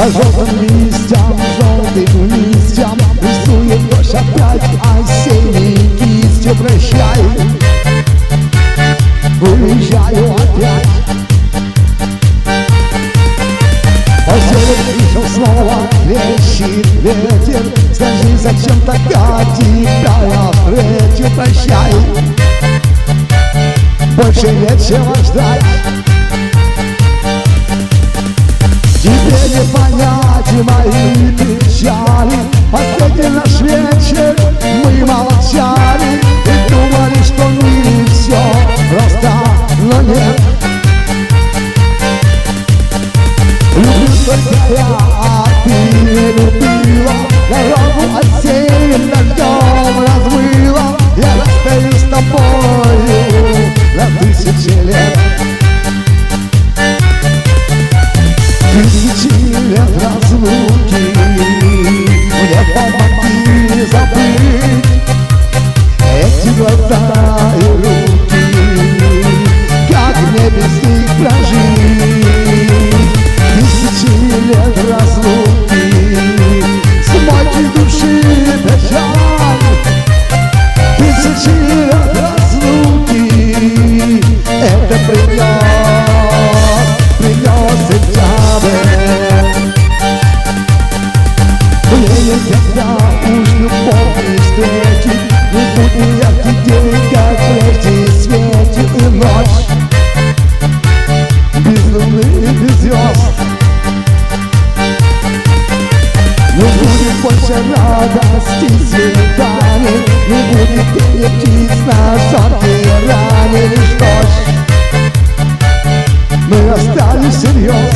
По желтым листьям, желтым листьям рисует дождь опять осенней кистью. Прощай, уезжаю опять. По серым крышам снова трещит ветер. Скажи, зачем так от тебя я встретил? Прощай, больше нечего ждать. Тебе не понять мои печали. Последний наш вечер мы молчали и думали, что мы все просто, но нет. Люблю только я, а ты не любила. Дорогу осенним дождем размыла. Я расстаюсь с тобою на тысячи лет. Тысячи лет разлуки, мне помоги забыть эти глаза и руки. Как мне без них прожить? Тысячи лет разлуки, смоки души печаль. Тысячи лет разлуки, это принес сентябрь. Мне никогда уж любовь не встретить. Не будет яркий день, как прежде светит и ночь без луны и без звезд. Не будет больше радости свиданий, не будет пения птиц на жаркой ране. Лишь дождь, мы остались всерьез.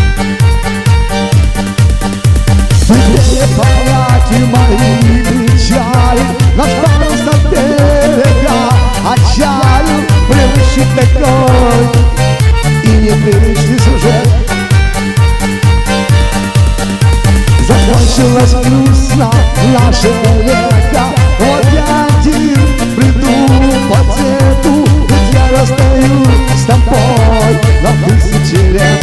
Тебе не понять и мои печали. Наш парус от берега отчалил, привычный такой и непривычный сюжет. Закончилось грустно наше лето. Вот я один приду по цвету, ведь я расстаюсь с тобой на тысячи лет.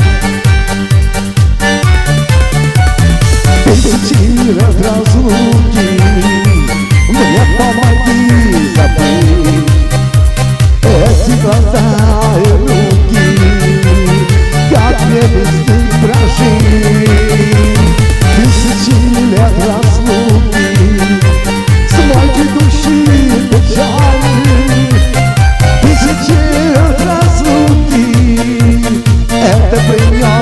Тысячи лет разлуки, мне помоги забыть эти глаза и руки. Как мне без них прожить? Тысячи лет разлуки, смоки души печали. Тысячи лет разлуки, это принес